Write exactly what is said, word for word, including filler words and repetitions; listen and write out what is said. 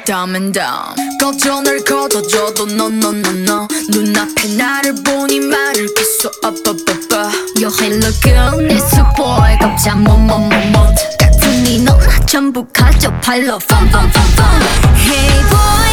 dumb and dumb. 걱정을 걷어줘도 no no no no. 눈앞에 나를 보니 말을 계속 up up up up. You hate look good 내 수보에 깜짝 뭐뭐뭐뭐 같은 니 너나 전부 가져 팔로 fun fun fun fun. Hey boy